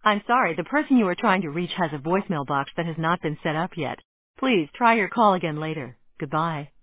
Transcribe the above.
I'm sorry, the person you are trying to reach has a voicemail box that has not been set up yet. Please try your call again later. Goodbye.